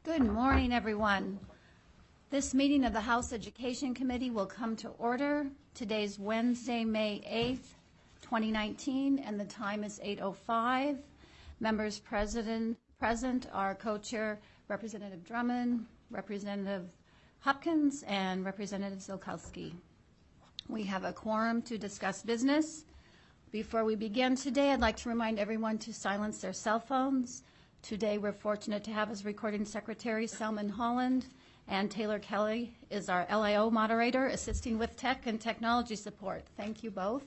Good morning, everyone. This meeting of the House Education Committee will come to order. Today's Wednesday, May 8th, 2019, and the time is 8:05. Members present are Co-Chair Representative Drummond, Representative Hopkins, and Representative Zielkowski. We have a quorum to discuss business. Before we begin today, I'd like to remind everyone to silence their cell phones. Today, we're fortunate to have as recording secretary Selman Holland, and Taylor Kelly is our LIO moderator, assisting with tech and technology support. Thank you both.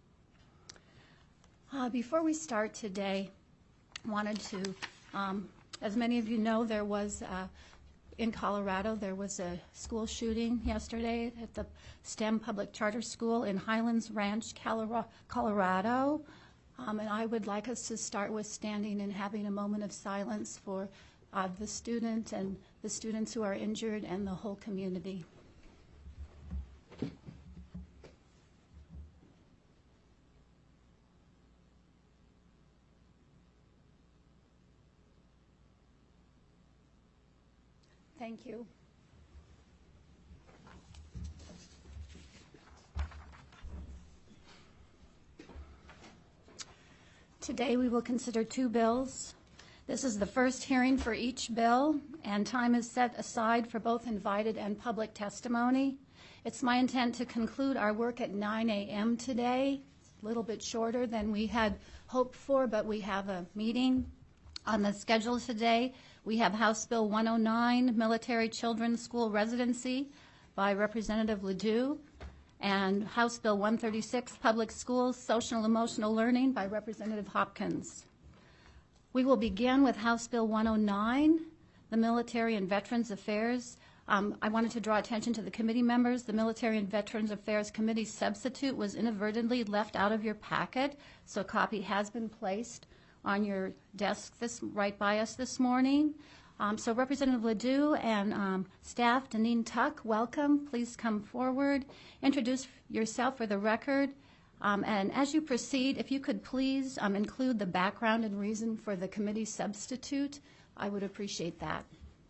Before we start today, I wanted to, as many of you know, there was, in Colorado, there was a school shooting yesterday at the STEM Public Charter School in Highlands Ranch, Colorado. And I would like us to start with standing and having a moment of silence for the student and the students who are injured and the whole community. Thank you. Today we will consider two bills. This is the first hearing for each bill, and time is set aside for both invited and public testimony. It's my intent to conclude our work at 9 a.m. today. It's a little bit shorter than we had hoped for, but we have a meeting on the schedule today. We have House Bill 109, Military Children's School Residency by Representative Ledoux, and House Bill 136, Public Schools, Social and Emotional Learning by Representative Hopkins. We will begin with House Bill 109, the Military and Veterans Affairs. I wanted to draw attention to the committee members. The Military and Veterans Affairs Committee substitute was inadvertently left out of your packet, so a copy has been placed on your desk right by us this morning. So Representative Ledoux and staff, Deneen Tuck, welcome. Please come forward. Introduce yourself for the record. And as you proceed, if you could please include the background and reason for the committee substitute, I would appreciate that.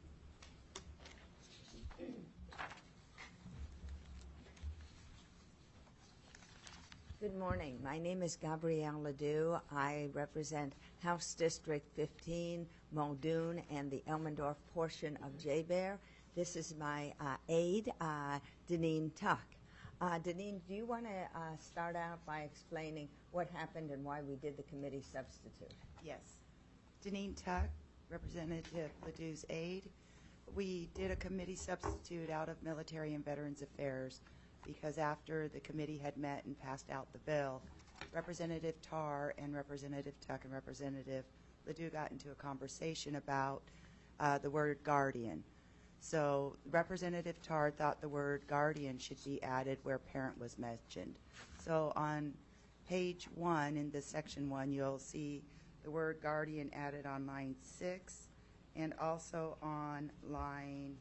Good morning. My name is Gabrielle Ledoux. I represent House District 15, Muldoon, and the Elmendorf portion of J-Bear. This is my aide, Deneen Tuck. Deneen, do you want to start out by explaining what happened and why we did the committee substitute? Yes. Deneen Tuck, Representative Ledoux's aide. We did a committee substitute out of Military and Veterans Affairs because after the committee had met and passed out the bill, Representative Tarr and Representative Tuck and Representative Ledoux got into a conversation about the word guardian. So Representative Tarr thought the word guardian should be added where parent was mentioned. So on page 1 in the section 1, you'll see the word guardian added on line 6 and also on line,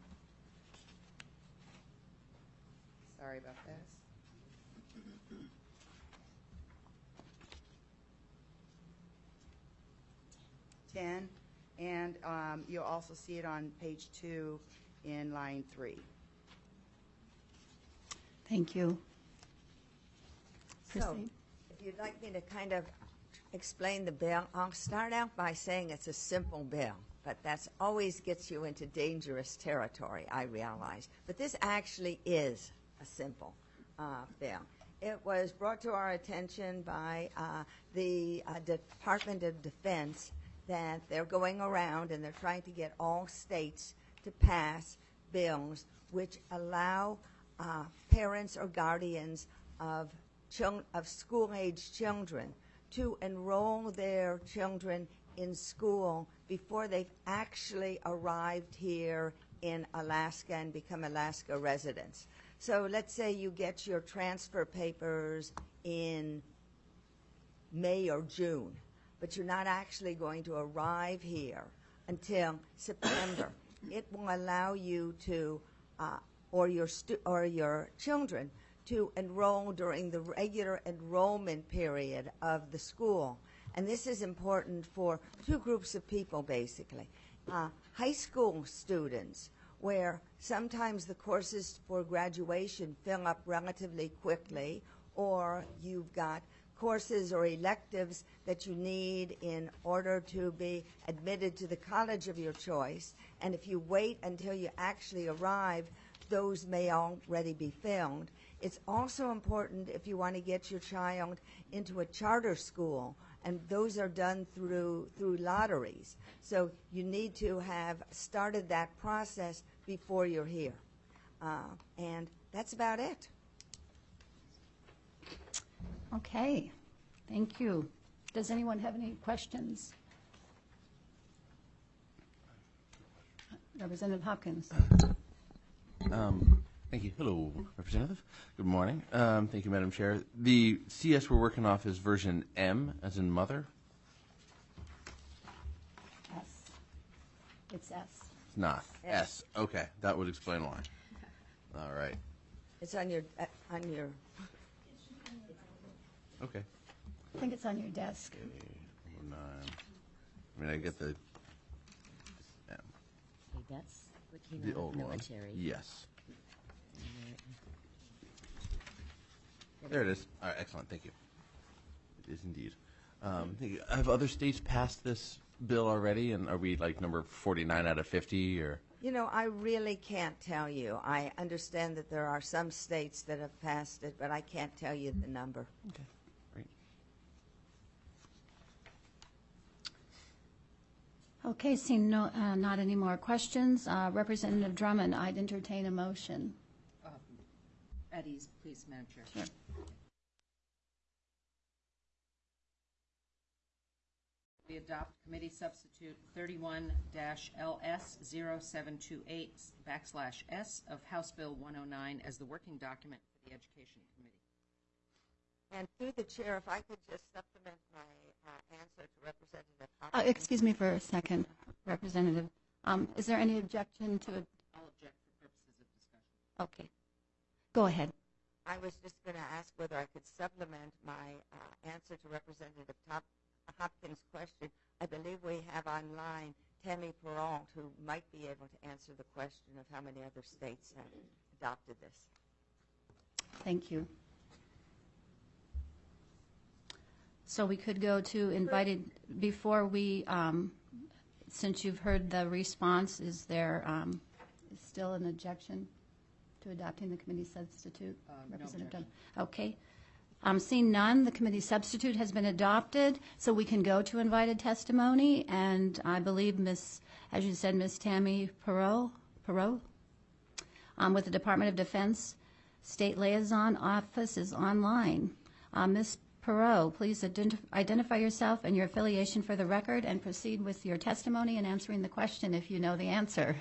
sorry about this, 10, and you'll also see it on page 2 in line 3. Thank you. So, if you'd like me to kind of explain the bill, I'll start out by saying it's a simple bill, but that always gets you into dangerous territory, I realize. But this actually is a simple bill. It was brought to our attention by the Department of Defense that they're going around and they're trying to get all states to pass bills which allow parents or guardians of school-age children to enroll their children in school before they've actually arrived here in Alaska and become Alaska residents. So let's say you get your transfer papers in May or June, but you're not actually going to arrive here until September. It will allow you to, or your children, to enroll during the regular enrollment period of the school. And this is important for two groups of people, basically. high school students, where sometimes the courses for graduation fill up relatively quickly, or you've got courses or electives that you need in order to be admitted to the college of your choice. And if you wait until you actually arrive, those may already be filled. It's also important if you want to get your child into a charter school, and those are done through lotteries. So you need to have started that process before you're here. And that's about it. Okay, thank you. Does anyone have any questions? Representative Hopkins. Thank you. Hello, Representative. Good morning. Thank you, Madam Chair. The CS we're working off is version M, as in mother. S. It's S. It's not. S. S. Okay, that would explain why. All right. It's on your Okay. I think it's on your desk. Nine. I mean, I get the Okay, that's what came the out old of one. military. Yes. There it is. All right, excellent. Thank you. It is indeed. Thank you. Have other states passed this bill already, and are we like number 49 out of 50, or? You know, I really can't tell you. I understand that there are some states that have passed it, but I can't tell you the number. Okay, great. Okay, seeing not any more questions, Representative Drummond, I'd entertain a motion. At ease, please, Madam Chair. Sure. We adopt committee substitute 31-LS0728/S of House Bill 109 as the working document for the Education Committee. And through the chair, if I could just supplement my answer to Representative Hopkins. Excuse me for a second, Representative. Is there any objection to it? I'll object for purposes of discussion. Okay. Go ahead. I was just going to ask whether I could supplement my answer to Representative Hopkins' question. I believe we have online Tammy Peralt, who might be able to answer the question of how many other states have adopted this. Thank you. So we could go to invited, before we, since you've heard the response, is there still an objection to adopting the committee substitute? No Representative objection. Dunn? Okay. Seeing none, the committee substitute has been adopted, so we can go to invited testimony, and I believe as you said, Ms. Tammy Perot, with the Department of Defense State Liaison Office is online. Ms. Perot, please identify yourself and your affiliation for the record and proceed with your testimony and answering the question if you know the answer.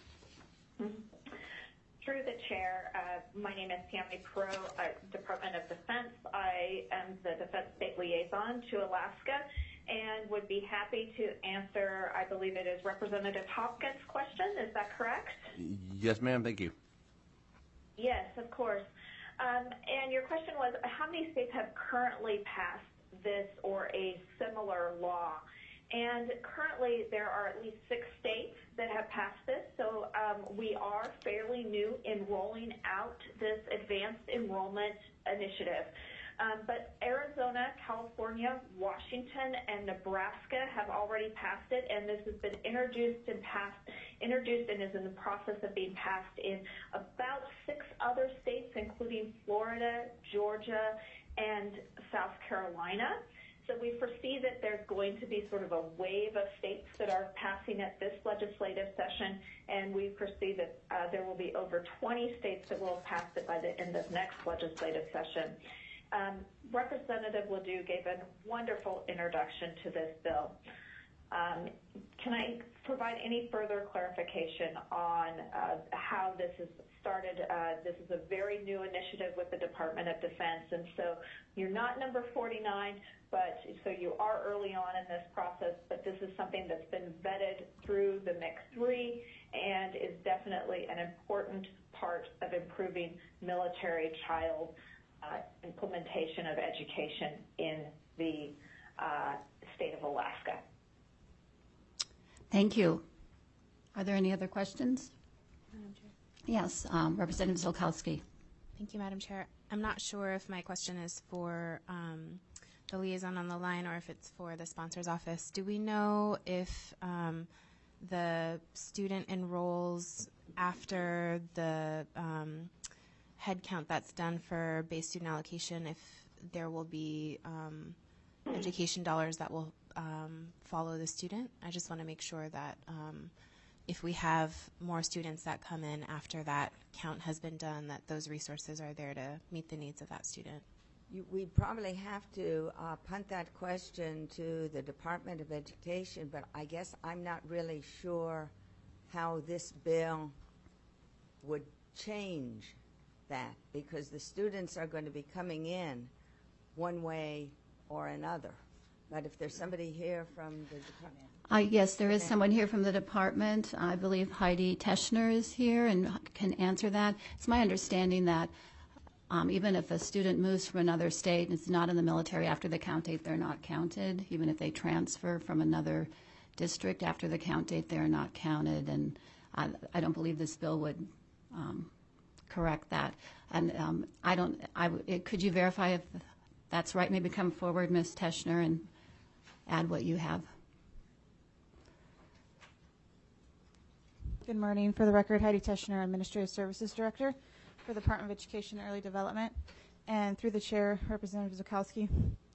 Through the chair, my name is Tammy Perot, Department of Defense. I am the Defense State Liaison to Alaska and would be happy to answer, I believe it is Representative Hopkins' question. Is that correct? Yes, ma'am. Thank you. Yes, of course. And your question was, how many states have currently passed this or a similar law? And currently, there are at least 6 states that have passed this, so we are fairly new in rolling out this advanced enrollment initiative. But Arizona, California, Washington, and Nebraska have already passed it, and this has been introduced and is in the process of being passed in about 6 other states, including Florida, Georgia, and South Carolina. So we foresee that there's going to be sort of a wave of states that are passing at this legislative session, and we foresee that there will be over 20 states that will have passed it by the end of next legislative session. Representative Ledoux gave a wonderful introduction to this bill. Can I provide any further clarification on how this is started? This is a very new initiative with the Department of Defense, and so you're not number 49, but so you are early on in this process, but this is something that's been vetted through the MIC 3 and is definitely an important part of improving military child implementation of education in the state of Alaska. Thank you. Are there any other questions? Madam Chair. Yes, Representative Zolkowski. Thank you, Madam Chair. I'm not sure if my question is for the liaison on the line or if it's for the sponsor's office. Do we know if the student enrolls after the head count that's done for base student allocation, if there will be education dollars that will follow the student? I just want to make sure that if we have more students that come in after that count has been done, that those resources are there to meet the needs of that student. We'd probably have to punt that question to the Department of Education, but I guess I'm not really sure how this bill would change that, because the students are going to be coming in one way or another. But if there's somebody here from the department. Yes, there is someone here from the department. I believe Heidi Teschner is here and can answer that. It's my understanding that even if a student moves from another state and is not in the military after the count date, they're not counted. Even if they transfer from another district after the count date, they're not counted. And I don't believe this bill would correct that. And could you verify if that's right? Maybe come forward, Ms. Teschner, and add what you have. Good morning. For the record, Heidi Teschner, Administrative Services Director for the Department of Education and Early Development. And through the chair, Representative Zukowski.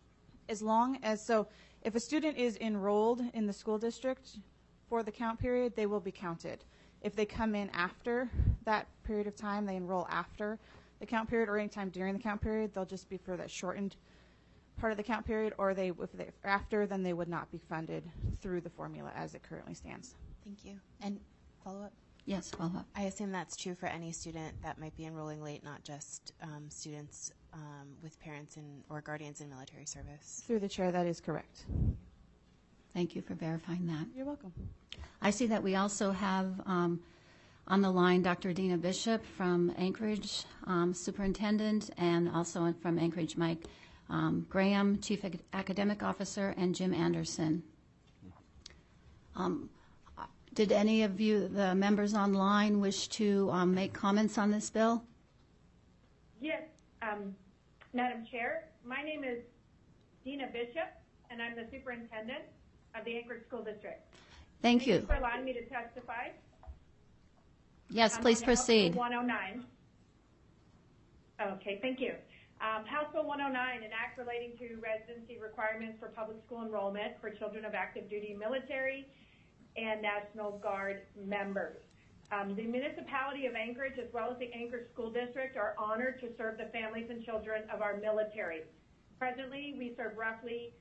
If a student is enrolled in the school district for the count period, they will be counted. If they come in after that period of time, they enroll after the count period or anytime during the count period, they'll just be for that shortened part of the count period, or if they're after, then they would not be funded through the formula as it currently stands. Thank you. And follow-up? Yes, follow-up. I assume that's true for any student that might be enrolling late, not just students with parents or guardians in military service. Through the chair, that is correct. Thank you for verifying that. You're welcome. I see that we also have on the line Dr. Dina Bishop from Anchorage, Superintendent, and also from Anchorage, Mike Graham, Chief Academic Officer, and Jim Anderson. Did any of you, the members online, wish to make comments on this bill? Yes, Madam Chair. My name is Dina Bishop, and I'm the Superintendent of the Anchorage School District. Thank you. Thank you for allowing me to testify. Yes, please proceed. House Bill 109. Okay, thank you. House Bill 109, an act relating to residency requirements for public school enrollment for children of active duty military and National Guard members. The municipality of Anchorage, as well as the Anchorage School District, are honored to serve the families and children of our military. Presently, we serve roughly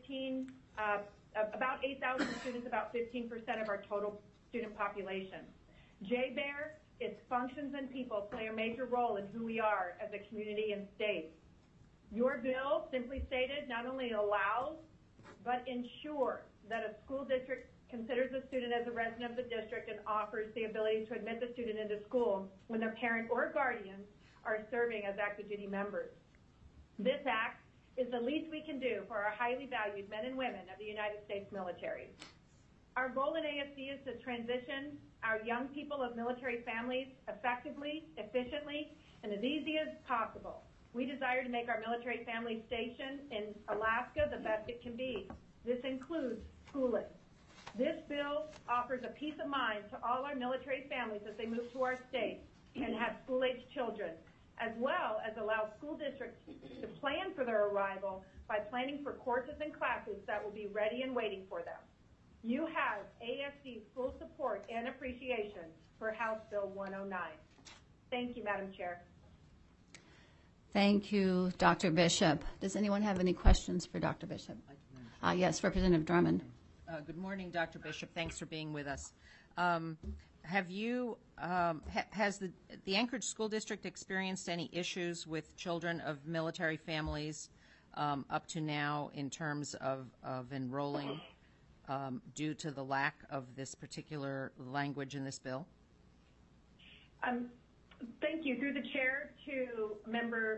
about 8,000 students, about 15% of our total student population. JBEAR, its functions and people play a major role in who we are as a community and state. Your bill, simply stated, not only allows, but ensures that a school district considers the student as a resident of the district and offers the ability to admit the student into school when their parent or guardians are serving as active duty members. This act is the least we can do for our highly valued men and women of the United States military. Our goal in ASD is to transition our young people of military families effectively, efficiently, and as easy as possible. We desire to make our military family station in Alaska the best it can be. This includes schooling. This bill offers a peace of mind to all our military families as they move to our state and have school-age children, as well as allow school districts to plan for their arrival by planning for courses and classes that will be ready and waiting for them. You have ASD's full support and appreciation for House Bill 109. Thank you, Madam Chair. Thank you, Dr. Bishop. Does anyone have any questions for Dr. Bishop? Yes, Representative Drummond. Good morning, Dr. Bishop. Thanks for being with us. Has the Anchorage School District experienced any issues with children of military families up to now in terms of enrolling due to the lack of this particular language in this bill? Thank you. Through the chair to Member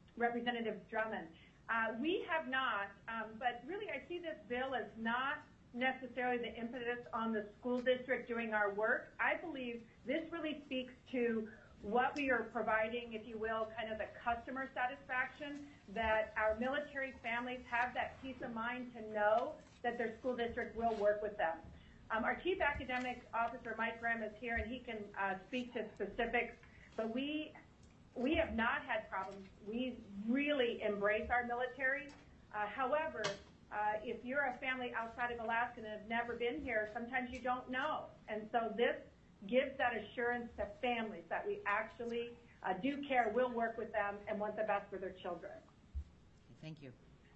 Representative Drummond. We have not, but really I see this bill as not necessarily the impetus on the school district doing our work. I believe this really speaks to what we are providing, if you will, kind of the customer satisfaction, that our military families have that peace of mind to know that their school district will work with them. Our Chief Academic Officer, Mike Graham, is here, and he can speak to specifics, but we have not had problems. We really embrace our military. However, if you're a family outside of Alaska and have never been here, sometimes you don't know. And so this gives that assurance to families that we actually do care, will work with them, and want the best for their children. Thank you.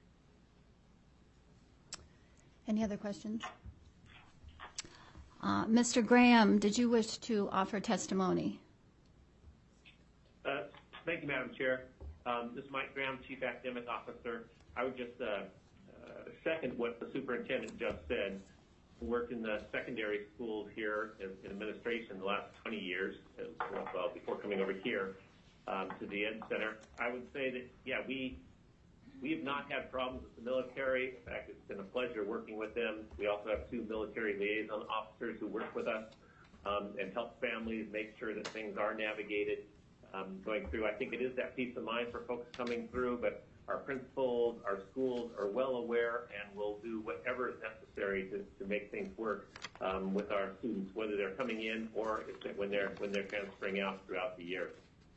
Any other questions? Mr. Graham, did you wish to offer testimony? Thank you, Madam Chair. This is Mike Graham, Chief Academic Officer. I would just second what the superintendent just said. I worked in the secondary schools here in administration the last 20 years, well, before coming over here to the Ed Center. I would say that, yeah, we have not had problems with the military. In fact, it's been a pleasure working with them. We also have 2 military liaison officers who work with us and help families make sure that things are navigated going through. I think it is that peace of mind for folks coming through, but our principals, our schools are well aware and will do whatever is necessary to make things work with our students, whether they're coming in or when they're transferring out throughout the year.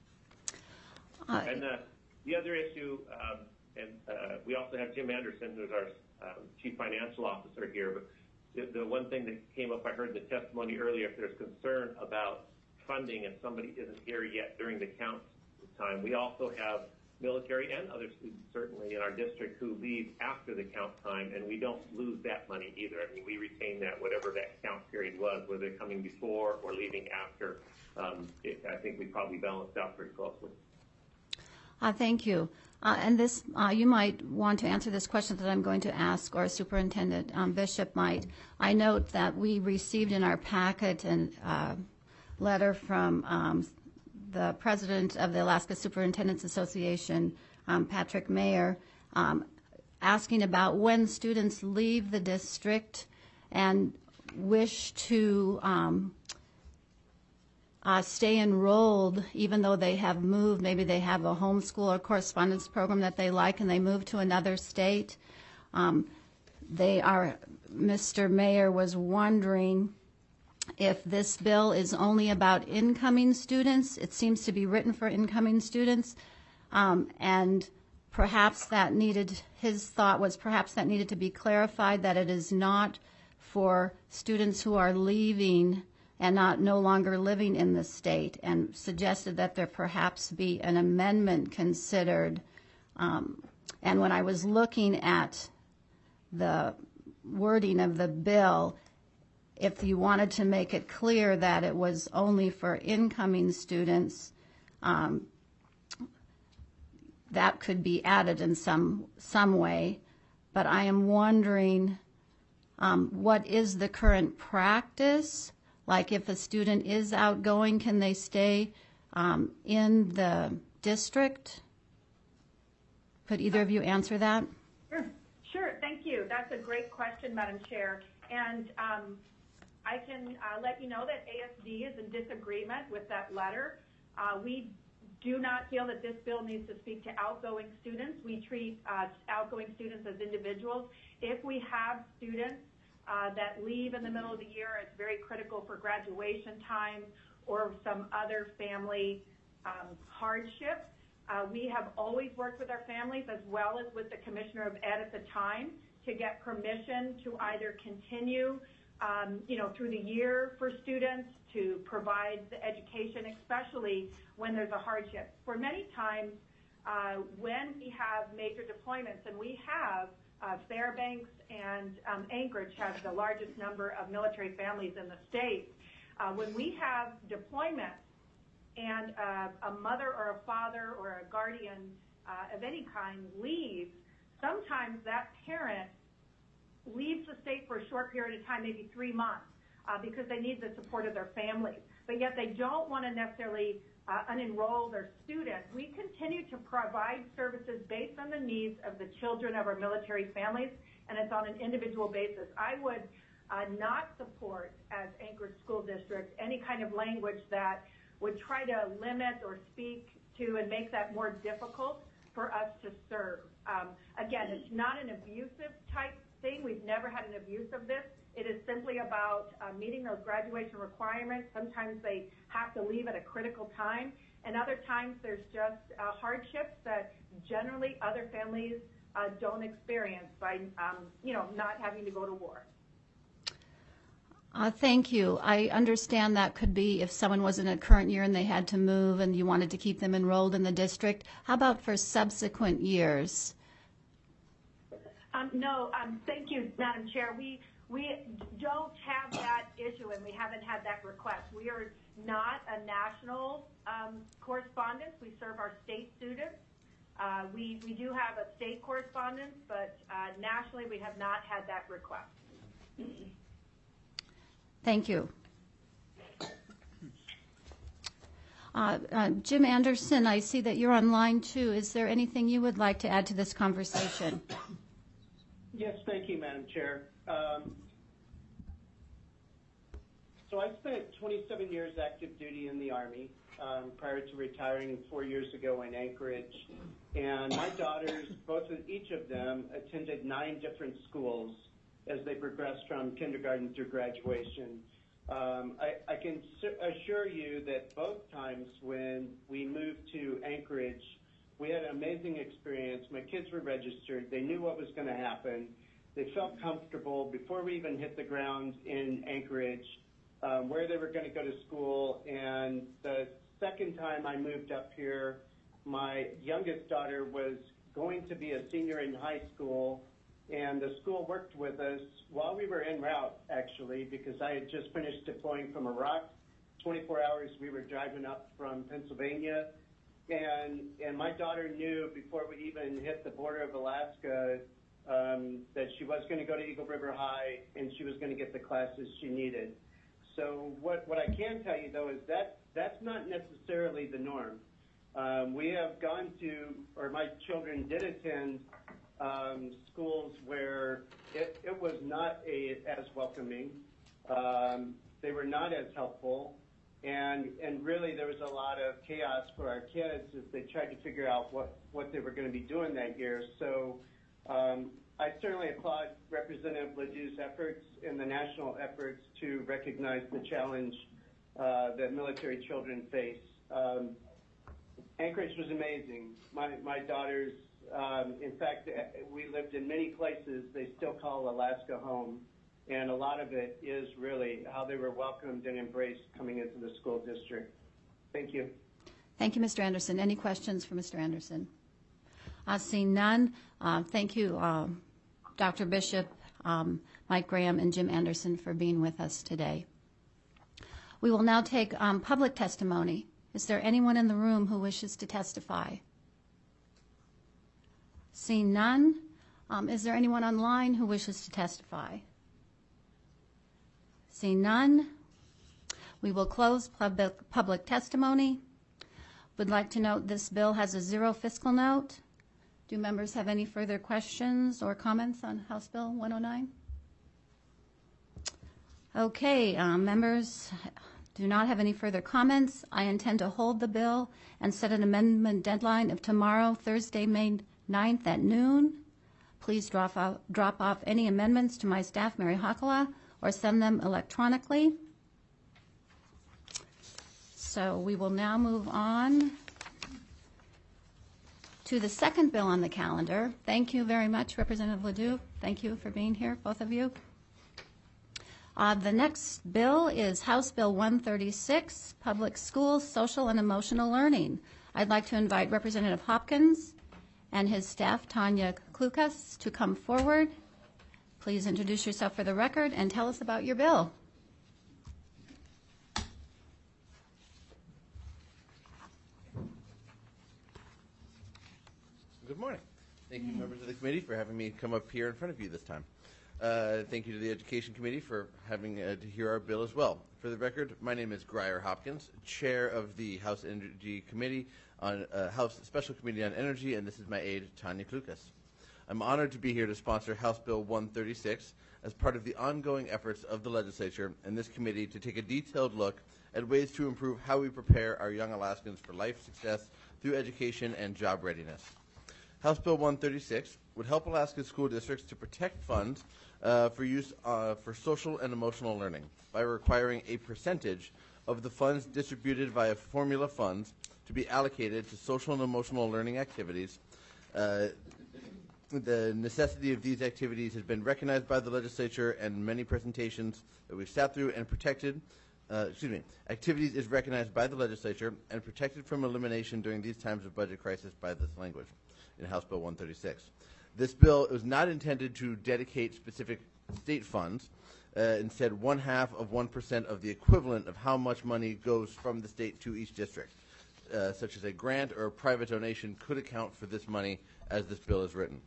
And the other issue, we also have Jim Anderson, who's our Chief Financial Officer here. But the one thing that came up, I heard the testimony earlier, if there's concern about funding if somebody isn't here yet during the count time, we also have military and other students certainly in our district who leave after the count time, and we don't lose that money either. I mean, we retain that, whatever that count period was, whether they're coming before or leaving after. I think we probably balanced out pretty closely. Thank you. And this, you might want to answer this question that I'm going to ask, or Superintendent Bishop might. I note that we received in our packet a letter from the president of the Alaska Superintendents Association, Patrick Mayer, asking about when students leave the district and wish to stay enrolled even though they have moved. Maybe they have a homeschool or correspondence program that they like and they move to another state. Mr. Mayer was wondering if this bill is only about incoming students. It seems to be written for incoming students, and perhaps that needed, his thought was perhaps that needed to be clarified, that it is not for students who are leaving and no longer living in the state, and suggested that there perhaps be an amendment considered. And when I was looking at the wording of the bill, if you wanted to make it clear that it was only for incoming students, that could be added in some way. But I am wondering, what is the current practice? Like if a student is outgoing, can they stay in the district? Could either of you answer that? Sure, thank you. That's a great question, Madam Chair. And I can let you know that ASD is in disagreement with that letter. We do not feel that this bill needs to speak to outgoing students. We treat outgoing students as individuals. If we have students that leave in the middle of the year, it's very critical for graduation time or some other family hardship. We have always worked with our families as well as with the Commissioner of Ed at the time to get permission to either continue through the year for students, to provide the education, especially when there's a hardship. For many times, when we have major deployments, and we have Fairbanks and Anchorage have the largest number of military families in the state. When we have deployments and a mother or a father or a guardian of any kind leaves, sometimes that parent leaves the state for a short period of time, maybe 3 months, because they need the support of their families. But yet they don't want to necessarily unenroll their students. We continue to provide services based on the needs of the children of our military families, and it's on an individual basis. I would not support, as Anchorage School District, any kind of language that would try to limit or speak to and make that more difficult for us to serve. Again, it's not an abusive type thing. We've never had an abuse of this. It is simply about meeting those graduation requirements. Sometimes they have to leave at a critical time, and other times there's just hardships that generally other families don't experience by, not having to go to war. Thank you. I understand that could be if someone was in a current year and they had to move and you wanted to keep them enrolled in the district. How about for subsequent years? No, thank you, Madam Chair. We don't have that issue, and we haven't had that request. We are not a national correspondence. We serve our state students. We do have a state correspondence, but nationally we have not had that request. Thank you. Jim Anderson, I see that you're online too. Is there anything you would like to add to this conversation? Yes, thank you, Madam Chair. So I spent 27 years active duty in the Army prior to retiring 4 years ago in Anchorage. And my daughters, each of them, attended 9 different schools as they progressed from kindergarten through graduation. I can assure you that both times when we moved to Anchorage, we had an amazing experience. My kids were registered. They knew what was going to happen. They felt comfortable before we even hit the ground in Anchorage, where they were going to go to school. And the second time I moved up here, my youngest daughter was going to be a senior in high school, and the school worked with us while we were en route, actually, because I had just finished deploying from Iraq. 24 hours we were driving up from Pennsylvania, and my daughter knew before we even hit the border of Alaska that she was going to go to Eagle River High and she was going to get the classes she needed. So what I can tell you, though, is that's not necessarily the norm. We have gone to, or my children did attend schools where it was not as welcoming. They were not as helpful. And really there was a lot of chaos for our kids as they tried to figure out what they were going to be doing that year. So I certainly applaud Representative Ledoux's efforts and the national efforts to recognize the challenge that military children face. Anchorage was amazing. My daughters, in fact, we lived in many places they still call Alaska home. And a lot of it is really how they were welcomed and embraced coming into the school district. Thank you. Thank you, Mr. Anderson. Any questions for Mr. Anderson? Seeing none, thank you, Dr. Bishop, Mike Graham, and Jim Anderson for being with us today. We will now take public testimony. Is there anyone in the room who wishes to testify? Seeing none, is there anyone online who wishes to testify? Seeing none, we will close public testimony. Would like to note this bill has a 0 fiscal note. Do members have any further questions or comments on House Bill 109? Okay, members do not have any further comments. I intend to hold the bill and set an amendment deadline of tomorrow, Thursday, May 9th at noon. Please drop off any amendments to my staff, Mary Hakala, or send them electronically. So we will now move on to the second bill on the calendar. Thank you very much, Representative Ledoux. Thank you for being here, both of you. The next bill is House Bill 136, Public Schools, Social and Emotional Learning. I'd like to invite Representative Hopkins and his staff, Tanya Klukas, to come forward. Please introduce yourself for the record and tell us about your bill. Good morning. Thank you, members of the committee, for having me come up here in front of you this time. Thank you to the Education Committee for having to hear our bill as well. For the record, my name is Grier Hopkins, Chair of the House Energy Committee on House Special Committee on Energy, and this is my aide, Tanya Klukas. I'm honored to be here to sponsor House Bill 136 as part of the ongoing efforts of the legislature and this committee to take a detailed look at ways to improve how we prepare our young Alaskans for life success through education and job readiness. House Bill 136 would help Alaska school districts to protect funds for use for social and emotional learning by requiring a percentage of the funds distributed via formula funds to be allocated to social and emotional learning activities. The necessity of these activities has been recognized by the legislature and many presentations that we've sat through and protected. Activities is recognized by the legislature and protected from elimination during these times of budget crisis by this language in House Bill 136. This bill is not intended to dedicate specific state funds. Instead, 1/2 of the equivalent of how much money goes from the state to each district, such as a grant or a private donation, could account for this money as this bill is written.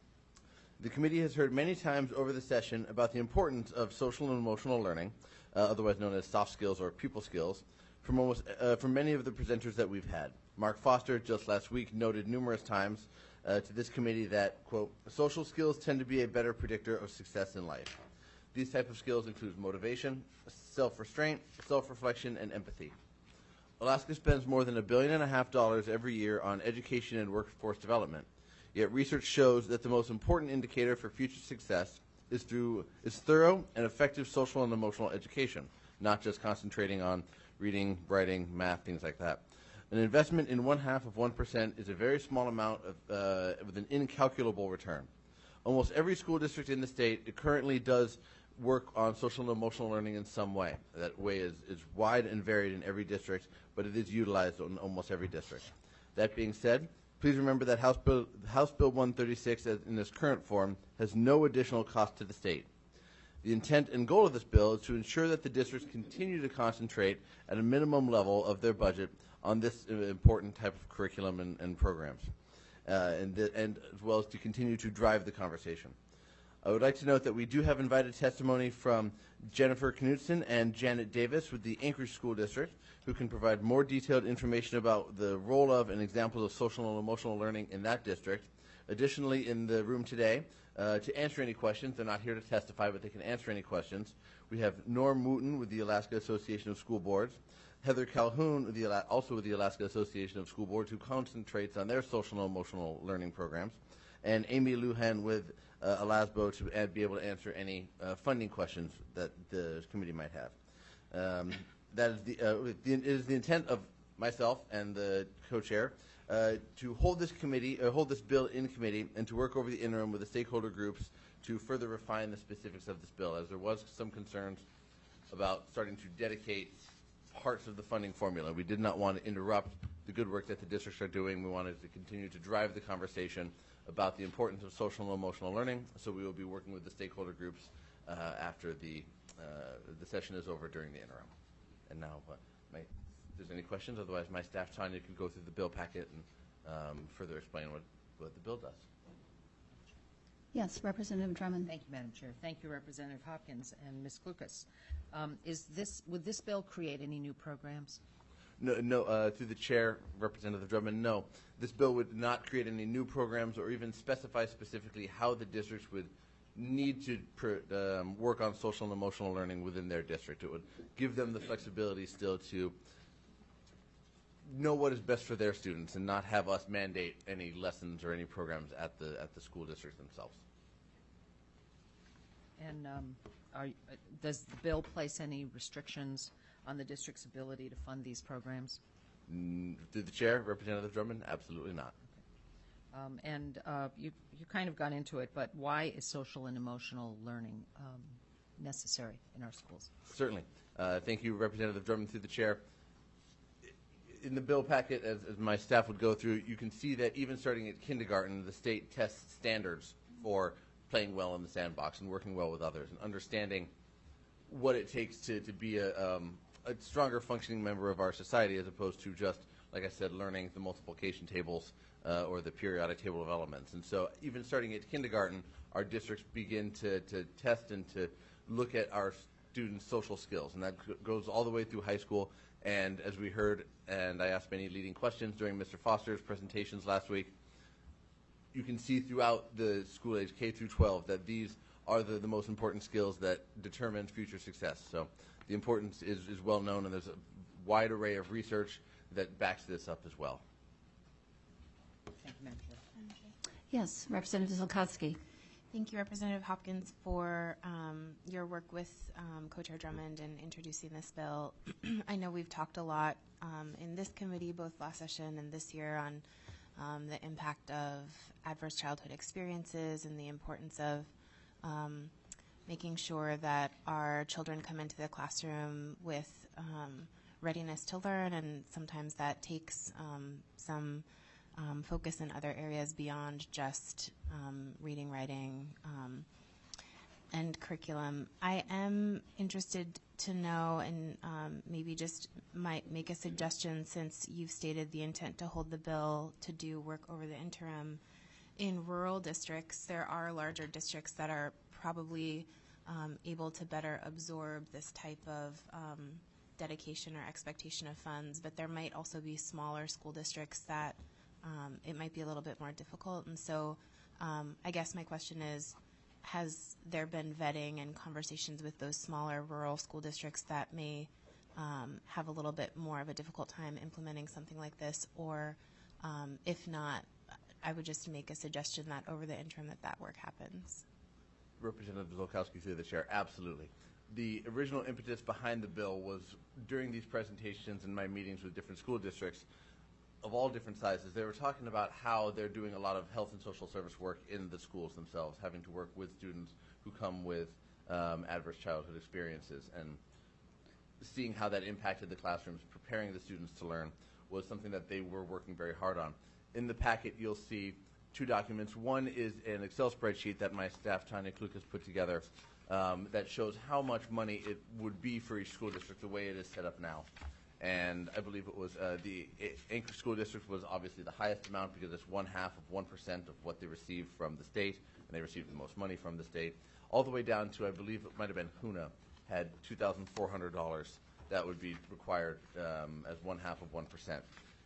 The committee has heard many times over the session about the importance of social and emotional learning, otherwise known as soft skills or people skills, from many of the presenters that we've had. Mark Foster just last week noted numerous times to this committee that, quote, social skills tend to be a better predictor of success in life. These types of skills include motivation, self-restraint, self-reflection, and empathy. Alaska spends more than $1.5 billion every year on education and workforce development. Yet research shows that the most important indicator for future success is thorough and effective social and emotional education, not just concentrating on reading, writing, math, things like that. An investment in 0.5% is a very small amount with an incalculable return. Almost every school district in the state currently does work on social and emotional learning in some way. That way is wide and varied in every district, but it is utilized in almost every district. That being said, please remember that House Bill 136 in this current form has no additional cost to the state. The intent and goal of this bill is to ensure that the districts continue to concentrate at a minimum level of their budget on this important type of curriculum and programs, and as well as to continue to drive the conversation. I would like to note that we do have invited testimony from Jennifer Knudsen and Janet Davis with the Anchorage School District, who can provide more detailed information about the role of and examples of social and emotional learning in that district. Additionally, in the room today, to answer any questions, they're not here to testify, but they can answer any questions. We have Norm Wooten with the Alaska Association of School Boards, Heather Calhoun, also with the Alaska Association of School Boards, who concentrates on their social and emotional learning programs, and Amy Lujan with ALASBO to be able to answer any funding questions that the committee might have. That is it is the intent of myself and the co-chair to hold this bill in committee and to work over the interim with the stakeholder groups to further refine the specifics of this bill, as there was some concerns about starting to dedicate parts of the funding formula. We did not want to interrupt the good work that the districts are doing. We wanted to continue to drive the conversation about the importance of social and emotional learning, so we will be working with the stakeholder groups after the session is over during the interim. And now, if there's any questions, otherwise my staff, Tanya, can go through the bill packet and further explain what the bill does. Yes, Representative Drummond. Thank you, Madam Chair. Thank you, Representative Hopkins and Ms. Klukas. Would this bill create any new programs? No, through the chair, Representative Drummond, no. This bill would not create any new programs or even specify specifically how the districts would need to work on social and emotional learning within their district. It would give them the flexibility still to know what is best for their students and not have us mandate any lessons or any programs at the school districts themselves. And does the bill place any restrictions on the district's ability to fund these programs? Through the chair, Representative Drummond, absolutely not. You kind of got into it, but why is social and emotional learning necessary in our schools? Certainly. Thank you, Representative Drummond, through the chair. In the bill packet, as my staff would go through, you can see that even starting at kindergarten, the state tests standards for playing well in the sandbox and working well with others and understanding what it takes to be a stronger functioning member of our society, as opposed to just, like I said, learning the multiplication tables or the periodic table of elements. And so even starting at kindergarten, our districts begin to test and to look at our students' social skills. And that goes all the way through high school. And as we heard, and I asked many leading questions during Mr. Foster's presentations last week, you can see throughout the school age K through 12 that these are the most important skills that determine future success. So the importance is well known, and there's a wide array of research that backs this up as well. Thank you, Madam Chair. Yes, Representative Zolkowski. Thank you, Representative Hopkins, for your work with Co-Chair Drummond in introducing this bill. I know we've talked a lot in this committee, both last session and this year, on the impact of adverse childhood experiences and the importance of making sure that our children come into the classroom with readiness to learn, and sometimes that takes some focus in other areas beyond just reading, writing, and curriculum. I am interested to know, and maybe just might make a suggestion, since you've stated the intent to hold the bill to do work over the interim. In rural districts, there are larger districts that are probably able to better absorb this type of dedication or expectation of funds, but there might also be smaller school districts that it might be a little bit more difficult. And so I guess my question is, has there been vetting and conversations with those smaller rural school districts that may have a little bit more of a difficult time implementing something like this? Or if not, I would just make a suggestion that over the interim that work happens. Representative Zolkowski, through the chair, absolutely. The original impetus behind the bill was during these presentations and my meetings with different school districts of all different sizes, they were talking about how they're doing a lot of health and social service work in the schools themselves, having to work with students who come with adverse childhood experiences, and seeing how that impacted the classrooms, preparing the students to learn, was something that they were working very hard on. In the packet, you'll see two documents. One is an Excel spreadsheet that my staff, Tanya Kluk, has put together that shows how much money it would be for each school district the way it is set up now. And I believe it was the Anchor School District was obviously the highest amount because it's 1/2 of 1% of what they received from the state, and they received the most money from the state, all the way down to, I believe it might have been Huna, had $2,400 that would be required as 1/2 of 1%.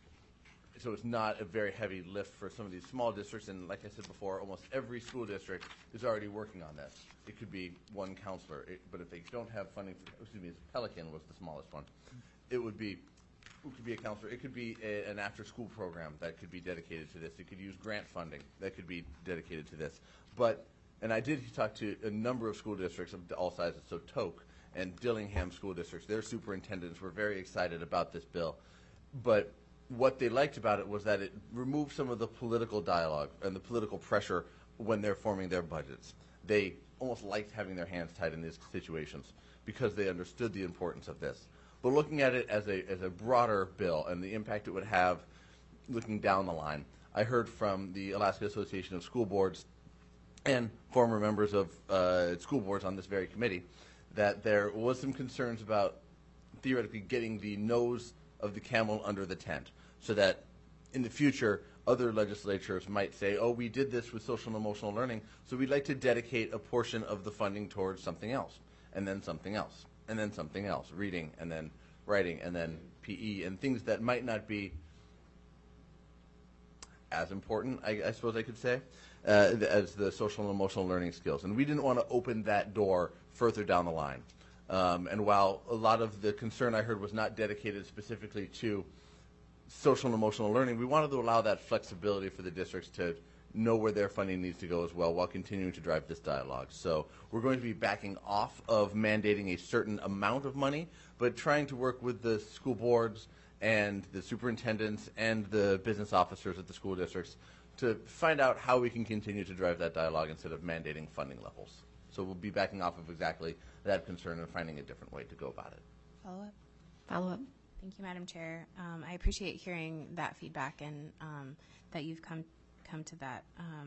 So it's not a very heavy lift for some of these small districts, and like I said before, almost every school district is already working on this. It could be one counselor, but if they don't have funding, Pelican was the smallest one. It could be a counselor. It could be an after-school program that could be dedicated to this. It could use grant funding that could be dedicated to this. And I did talk to a number of school districts of all sizes, so Toke and Dillingham school districts. Their superintendents were very excited about this bill. But what they liked about it was that it removed some of the political dialogue and the political pressure when they're forming their budgets. They almost liked having their hands tied in these situations because they understood the importance of this. But looking at it as a broader bill and the impact it would have looking down the line, I heard from the Alaska Association of School Boards and former members of school boards on this very committee that there was some concerns about theoretically getting the nose of the camel under the tent, so that in the future other legislatures might say, oh, we did this with social and emotional learning, so we'd like to dedicate a portion of the funding towards something else, and then something else, and then something else, reading and then writing and then PE, and things that might not be as important, I suppose I could say, as the social and emotional learning skills. And we didn't want to open that door further down the line. And while a lot of the concern I heard was not dedicated specifically to social and emotional learning, we wanted to allow that flexibility for the districts to know where their funding needs to go as well while continuing to drive this dialogue. So we're going to be backing off of mandating a certain amount of money, but trying to work with the school boards and the superintendents and the business officers at the school districts to find out how we can continue to drive that dialogue instead of mandating funding levels. So we'll be backing off of exactly that concern and finding a different way to go about it. Follow-up? Follow-up. Thank you, Madam Chair. I appreciate hearing that feedback and that you've come to that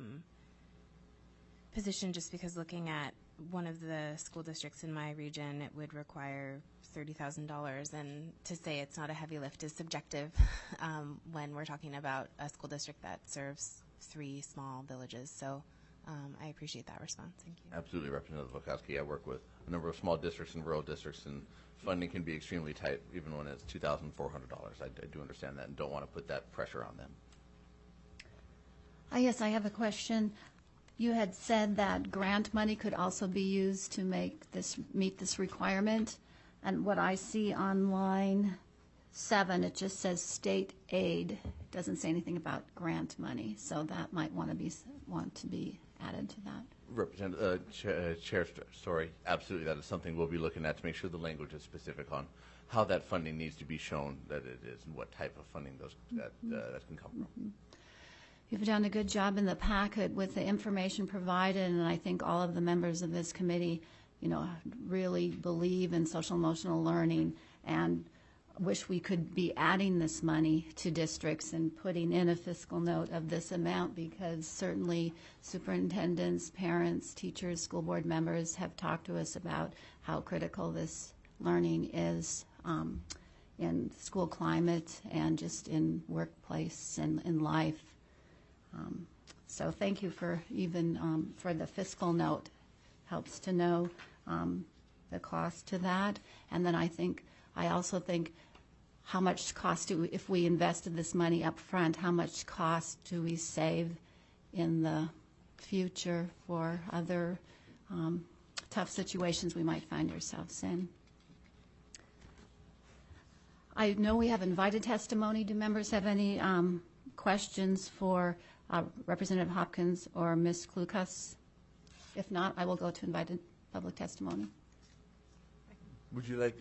position, just because looking at one of the school districts in my region, it would require $30,000, and to say it's not a heavy lift is subjective when we're talking about a school district that serves 3 small villages. So I appreciate that response. Thank you. Absolutely, Representative Zolkowski. I work with a number of small districts and rural districts, and funding can be extremely tight, even when it's $2,400. I do understand that and don't want to put that pressure on them. Yes, I have a question. You had said that grant money could also be used to meet this requirement. And what I see on line 7, it just says state aid. It doesn't say anything about grant money, so that might want to be added to that. Chair Story, absolutely, that is something we'll be looking at to make sure the language is specific on how that funding needs to be shown that it is and what type of funding that can come from. You've done a good job in the packet with the information provided, and I think all of the members of this committee, really believe in social emotional learning and wish we could be adding this money to districts and putting in a fiscal note of this amount, because certainly superintendents, parents, teachers, school board members have talked to us about how critical this learning is in school climate and just in workplace and in life. So thank you for even for the fiscal note. Helps to know the cost to that. And then I also think how much cost if we invested this money up front, how much cost do we save in the future for other tough situations we might find ourselves in. I know we have invited testimony. Do members have any questions for Representative Hopkins or Ms. Klukas? If not, I will go to invited public testimony. Would you like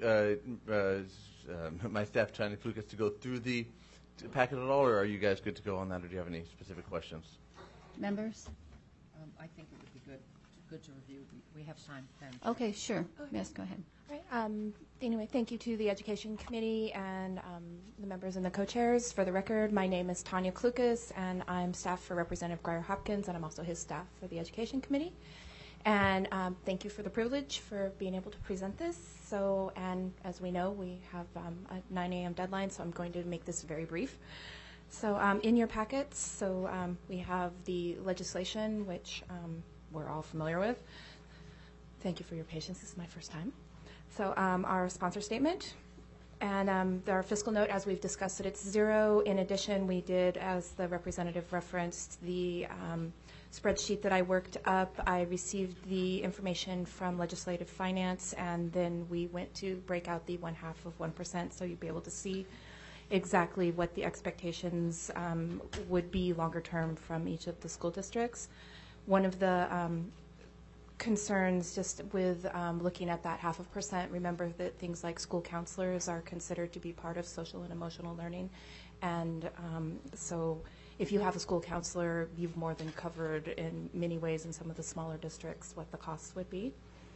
my staff, China Klukas, to go through the packet at all, or are you guys good to go on that, or do you have any specific questions? Members? I think it would be good to review. We have time then. Okay, sure. Okay. Yes, go ahead. All right. Anyway, thank you to the Education Committee and the members and the co-chairs. For the record, my name is Tanya Klukas, and I'm staff for Representative Grier Hopkins, and I'm also his staff for the Education Committee. And thank you for the privilege for being able to present this. So, and as we know, we have a 9 a.m. deadline, so I'm going to make this very brief. So in your packets, we have the legislation, which we're all familiar with. Thank you for your patience. This is my first time. So our sponsor statement, and our fiscal note, as we've discussed it, it's zero. In addition, we did, as the representative referenced, the spreadsheet that I worked up. I received the information from Legislative Finance, and then we went to break out the 0.5%, so you'd be able to see exactly what the expectations would be longer term from each of the school districts. One of the concerns just with looking at that 0.5%, remember that things like school counselors are considered to be part of social and emotional learning, and so if you have a school counselor, you've more than covered in many ways in some of the smaller districts what the costs would be.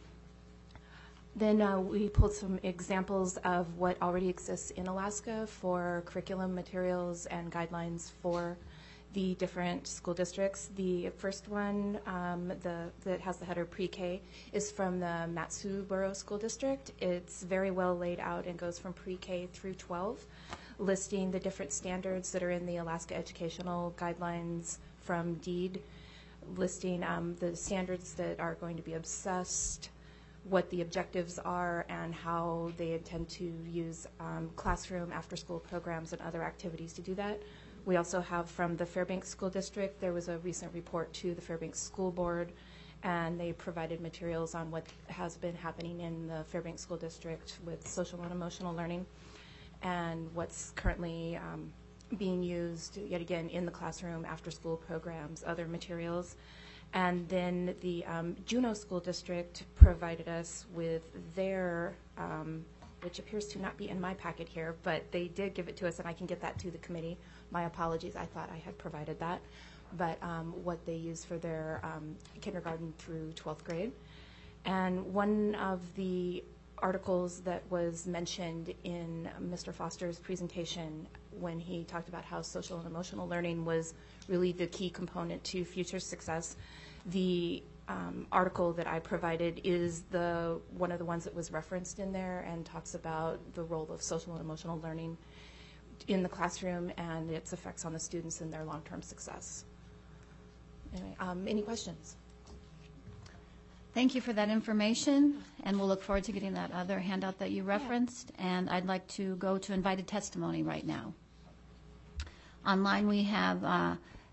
Then we pulled some examples of what already exists in Alaska for curriculum materials and guidelines for the different school districts. The first one that has the header pre-K is from the Mat-Su Borough School District. It's very well laid out and goes from pre-K through 12, listing the different standards that are in the Alaska Educational Guidelines from DEED, listing the standards that are going to be assessed, what the objectives are, and how they intend to use classroom, after-school programs, and other activities to do that. We also have from the Fairbanks School District, there was a recent report to the Fairbanks School Board, and they provided materials on what has been happening in the Fairbanks School District with social and emotional learning, and what's currently being used, yet again, in the classroom, after-school programs, other materials. And then the Juneau School District provided us with their, which appears to not be in my packet here, but they did give it to us, and I can get that to the committee. My apologies, I thought I had provided that. But what they use for their kindergarten through 12th grade. And one of the articles that was mentioned in Mr. Foster's presentation when he talked about how social and emotional learning was really the key component to future success. The article that I provided is one of the ones that was referenced in there and talks about the role of social and emotional learning in the classroom and its effects on the students and their long-term success. Anyway, any questions? Thank you for that information, and we'll look forward to getting that other handout that you referenced. Yeah. And I'd like to go to invited testimony right now. Online we have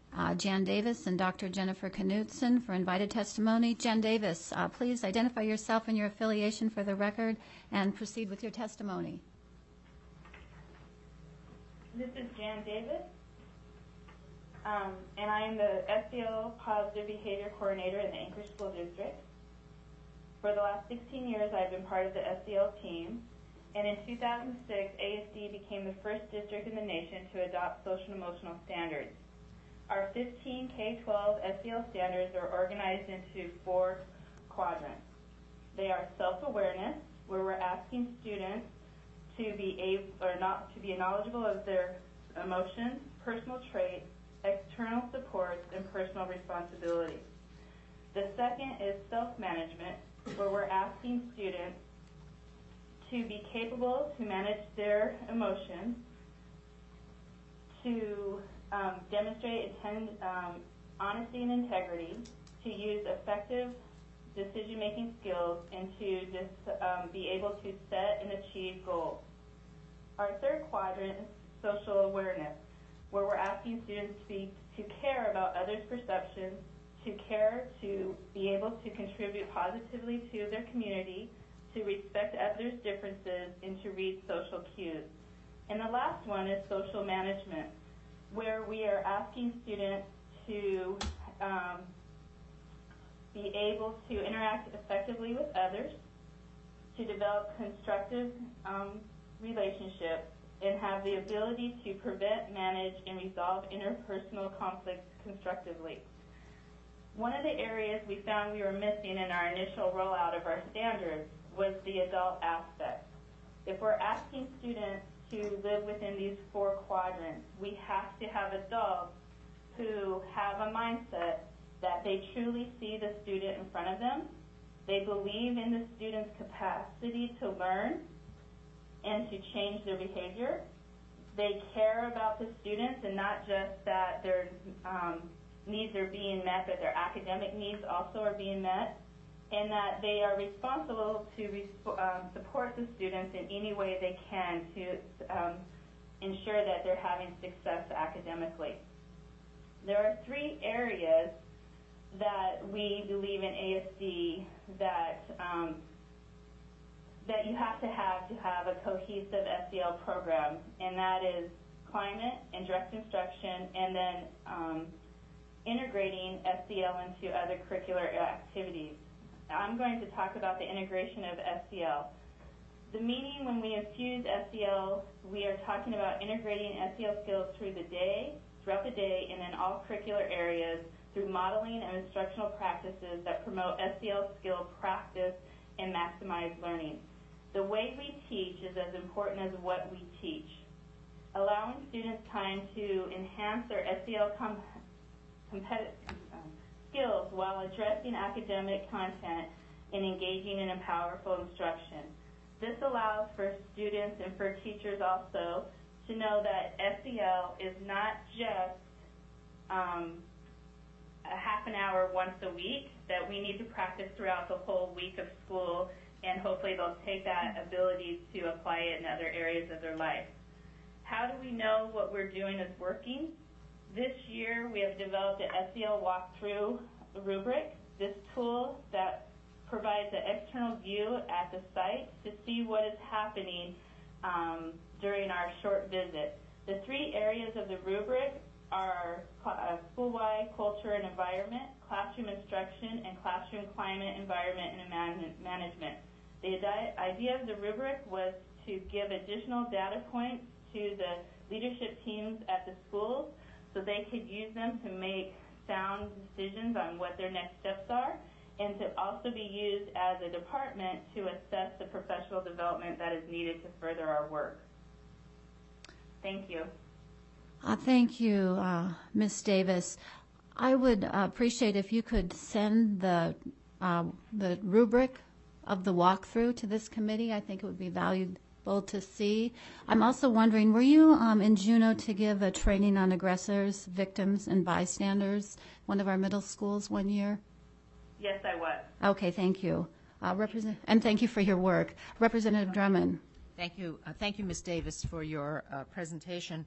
Jan Davis and Dr. Jennifer Knutson for invited testimony. Jan Davis, please identify yourself and your affiliation for the record and proceed with your testimony. This is Jan Davis, and I am the SEL Positive Behavior Coordinator in the Anchorage School District. For the last 16 years, I've been part of the SEL team, and in 2006, ASD became the first district in the nation to adopt social and emotional standards. Our 15 K-12 SEL standards are organized into 4 quadrants. They are self-awareness, where we're asking students to be knowledgeable of their emotions, personal traits, external supports, and personal responsibilities. The second is self-management, where we're asking students to be capable to manage their emotions, to demonstrate honesty and integrity, to use effective decision-making skills, and to be able to set and achieve goals. Our third quadrant is social awareness, where we're asking students to care about others' perceptions, to care, to be able to contribute positively to their community, to respect others' differences, and to read social cues. And the last one is social management, where we are asking students to be able to interact effectively with others, to develop constructive relationships, and have the ability to prevent, manage, and resolve interpersonal conflicts constructively. One of the areas we found we were missing in our initial rollout of our standards was the adult aspect. If we're asking students to live within these 4 quadrants, we have to have adults who have a mindset that they truly see the student in front of them, they believe in the student's capacity to learn and to change their behavior, they care about the students and not just that their needs are being met, but their academic needs also are being met, and that they are responsible to support the students in any way they can to ensure that they're having success academically. There are 3 areas that we believe in ASD that you have to have a cohesive SEL program, and that is climate and direct instruction, and then integrating SEL into other curricular activities. I'm going to talk about the integration of SEL. The meaning when we infuse SEL, we are talking about integrating SEL skills throughout the day, and in all curricular areas through modeling and instructional practices that promote SEL skill practice and maximize learning. The way we teach is as important as what we teach. Allowing students time to enhance their SEL skills while addressing academic content and engaging in a powerful instruction. This allows for students and for teachers also to know that SEL is not just a half an hour once a week, that we need to practice throughout the whole week of school, and hopefully they'll take that ability to apply it in other areas of their life. How do we know what we're doing is working? This year we have developed an SEL walkthrough rubric, this tool that provides an external view at the site to see what is happening during our short visit. The 3 areas of the rubric are school-wide culture and environment, classroom instruction, and classroom climate, environment, and management. The idea of the rubric was to give additional data points to the leadership teams at the schools so they could use them to make sound decisions on what their next steps are, and to also be used as a department to assess the professional development that is needed to further our work. Thank you. Thank you, Ms. Davis. I would appreciate if you could send the rubric of the walkthrough to this committee. I think it would be valuable to see. I'm also wondering, were you in Juneau to give a training on aggressors, victims, and bystanders, one of our middle schools one year? Yes, I was. Okay, thank you. And thank you for your work. Representative Drummond. Thank you, Ms. Davis, for your presentation.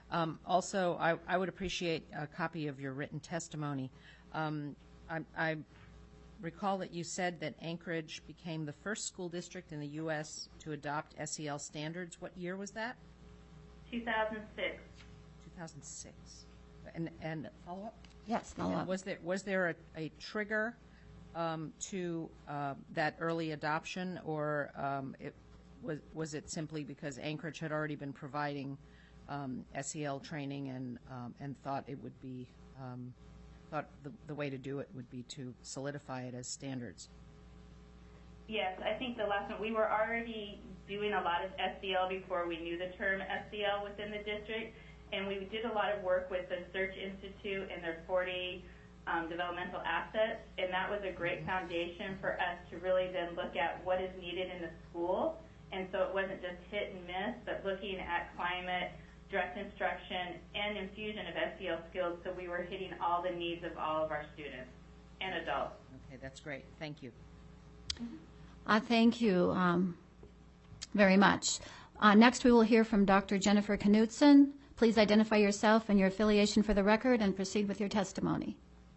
Also, I would appreciate a copy of your written testimony. I recall that you said that Anchorage became the first school district in the U.S. to adopt SEL standards. What year was that? 2006. 2006. And follow up? Yes, follow up. Was there a trigger to that early adoption, or was it simply because Anchorage had already been providing SEL training and thought it would be thought the way to do it would be to solidify it as standards? Yes, I think the last one, we were already doing a lot of SEL before we knew the term SEL within the district, and we did a lot of work with the Search Institute and their 40 developmental assets, and that was a great foundation for us to really then look at what is needed in the school. And so it wasn't just hit and miss, but looking at climate, direct instruction, and infusion of SEL skills, so we were hitting all the needs of all of our students and adults. Okay, that's great. Thank you. Thank you very much. Next, we will hear from Dr. Jennifer Knudsen. Please identify yourself and your affiliation for the record and proceed with your testimony.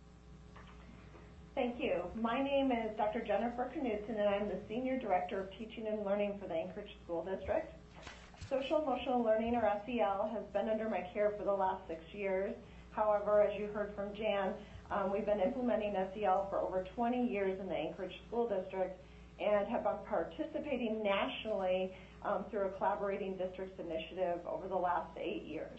Thank you. My name is Dr. Jennifer Knudsen, and I'm the Senior Director of Teaching and Learning for the Anchorage School District. Social Emotional Learning, or SEL, has been under my care for the last 6 years. However, as you heard from Jan, we've been implementing SEL for over 20 years in the Anchorage School District and have been participating nationally through a Collaborating Districts initiative over the last 8 years.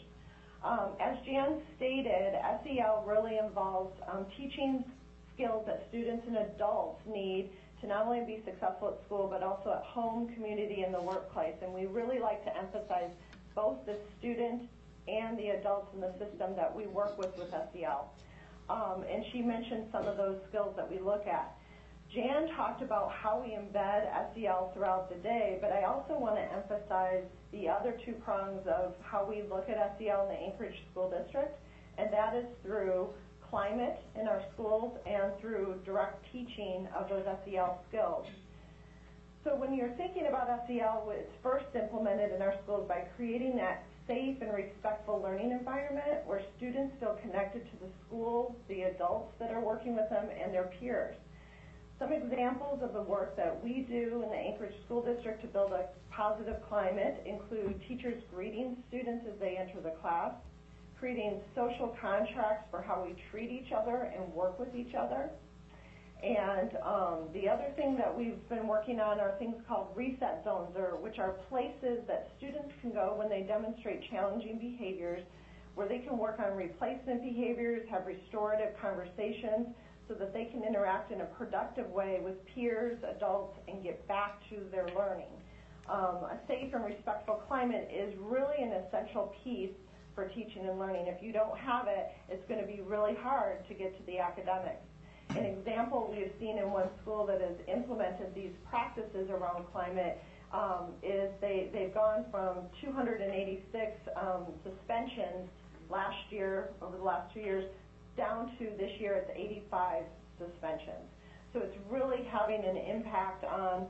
As Jan stated, SEL really involves teaching skills that students and adults need to not only be successful at school, but also at home, community, and the workplace. And we really like to emphasize both the student and the adults in the system that we work with SEL. And she mentioned some of those skills that we look at. Jan talked about how we embed SEL throughout the day, but I also want to emphasize the other two prongs of how we look at SEL in the Anchorage School District, and that is through climate in our schools and through direct teaching of those SEL skills. So when you're thinking about SEL, it's first implemented in our schools by creating that safe and respectful learning environment where students feel connected to the school, the adults that are working with them, and their peers. Some examples of the work that we do in the Anchorage School District to build a positive climate include teachers greeting students as they enter the class, creating social contracts for how we treat each other and work with each other. And the other thing that we've been working on are things called reset zones, which are places that students can go when they demonstrate challenging behaviors, where they can work on replacement behaviors, have restorative conversations, so that they can interact in a productive way with peers, adults, and get back to their learning. A safe and respectful climate is really an essential piece for teaching and learning. If you don't have it, it's going to be really hard to get to the academics. An example we have seen in one school that has implemented these practices around climate is they've gone from 286 suspensions last year, over the last 2 years, down to this year it's 85 suspensions. So it's really having an impact on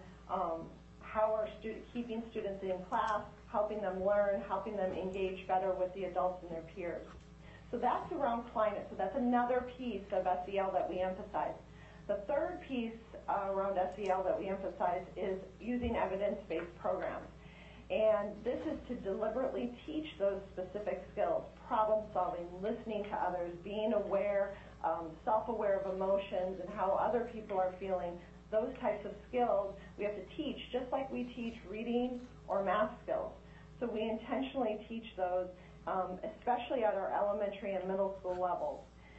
how our keeping students in class, helping them learn, helping them engage better with the adults and their peers. So that's around climate. So that's another piece of SEL that we emphasize. The third piece around SEL that we emphasize is using evidence-based programs. And this is to deliberately teach those specific skills: problem solving, listening to others, being aware, self-aware of emotions and how other people are feeling. Those types of skills we have to teach, just like we teach reading or math skills. So we intentionally teach those, especially at our elementary and middle school levels.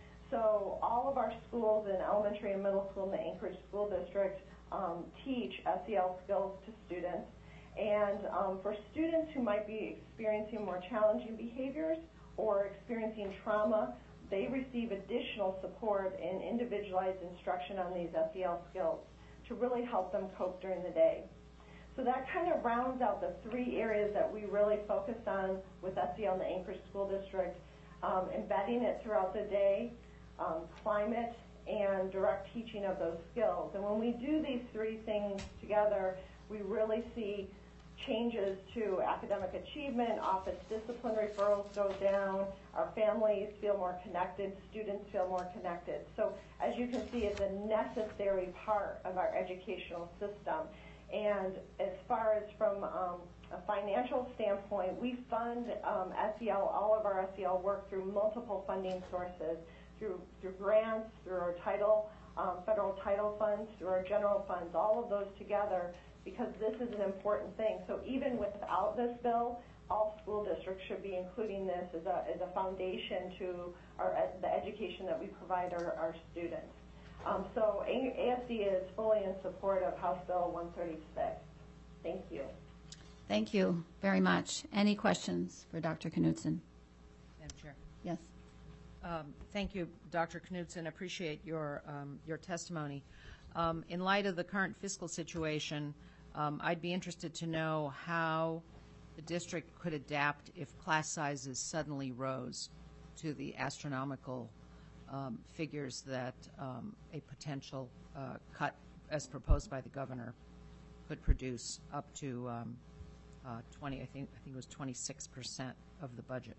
So all of our schools in elementary and middle school in the Anchorage School District teach SEL skills to students. And for students who might be experiencing more challenging behaviors or experiencing trauma, they receive additional support and individualized instruction on these SEL skills to really help them cope during the day. So that kind of rounds out the three areas that we really focused on with SEL in the Anchorage School District: embedding it throughout the day, climate, and direct teaching of those skills. And when we do these three things together, we really see changes to academic achievement, office discipline referrals go down, our families feel more connected, students feel more connected. So as you can see, it's a necessary part of our educational system. And as far as from a financial standpoint, we fund SEL, all of our SEL work through multiple funding sources, through grants, through our title, federal title funds, through our general funds, all of those together, because this is an important thing. So even without this bill, all school districts should be including this as a foundation to the education that we provide our students. So ASD is fully in support of House Bill 136. Thank you. Thank you very much. Any questions for Dr. Knudsen? Madam Chair. Yes. Thank you, Dr. Knudsen. Appreciate your testimony. In light of the current fiscal situation, I'd be interested to know how the district could adapt if class sizes suddenly rose to the astronomical figures that a potential cut, as proposed by the governor, could produce up to 20. I think it was 26% of the budget.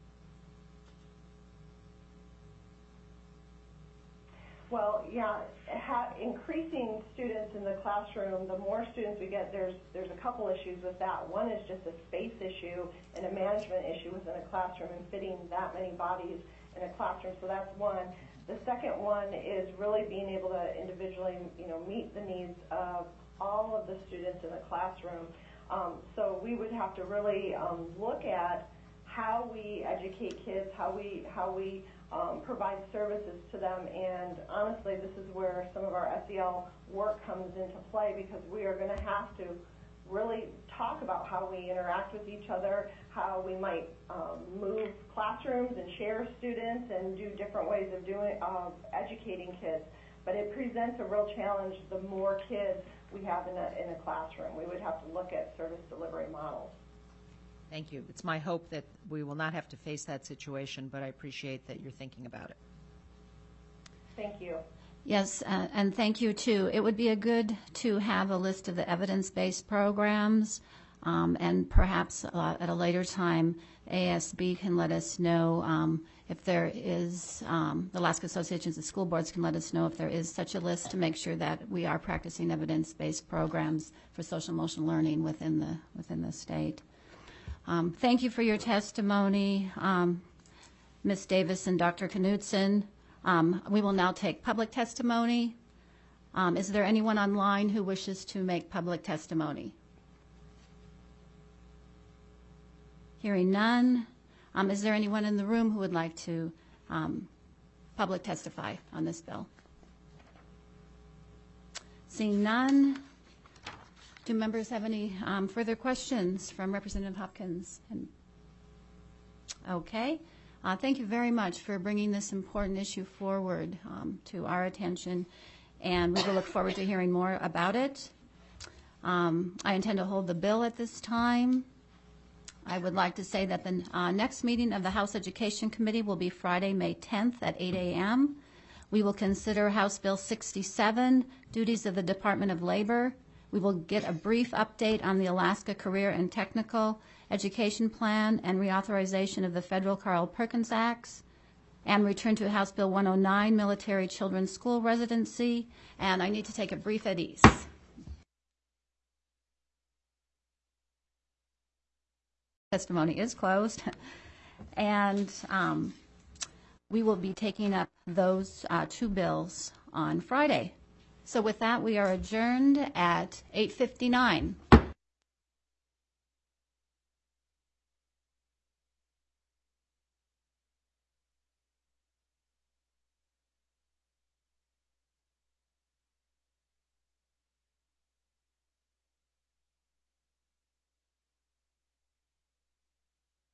Well, yeah, increasing students in the classroom, the more students we get, there's a couple issues with that. One is just a space issue and a management issue within a classroom and fitting that many bodies in a classroom, so that's one. The second one is really being able to individually, meet the needs of all of the students in the classroom. So we would have to really look at how we educate kids, how we provide services to them, and honestly, this is where some of our SEL work comes into play, because we are going to have to really talk about how we interact with each other, how we might move classrooms and share students and do different ways of educating kids. But it presents a real challenge the more kids we have in a classroom. We would have to look at service delivery models. Thank you. It's my hope that we will not have to face that situation, but I appreciate that you're thinking about it. Thank you. Yes, and thank you, too. It would be good to have a list of the evidence-based programs, and perhaps at a later time, ASB can let us know if there is, the Alaska Associations of School Boards can let us know if there is such a list, to make sure that we are practicing evidence-based programs for social emotional learning within the state. Thank you for your testimony, Ms. Davis and Dr. Knudsen. We will now take public testimony. Is there anyone online who wishes to make public testimony? Hearing none. Is there anyone in the room who would like to public testify on this bill? Seeing none. Do members have any further questions from Representative Hopkins? Okay. Thank you very much for bringing this important issue forward to our attention, and we will look forward to hearing more about it. I intend to hold the bill at this time. I would like to say that the next meeting of the House Education Committee will be Friday, May 10th at 8 a.m. We will consider House Bill 67, Duties of the Department of Labor. We will get a brief update on the Alaska Career and Technical Education Plan and reauthorization of the federal Carl Perkins Acts, and return to House Bill 109, Military Children's School Residency. And I need to take a brief at ease. Testimony is closed, and we will be taking up those two bills on Friday. So with that, we are adjourned at 8:59.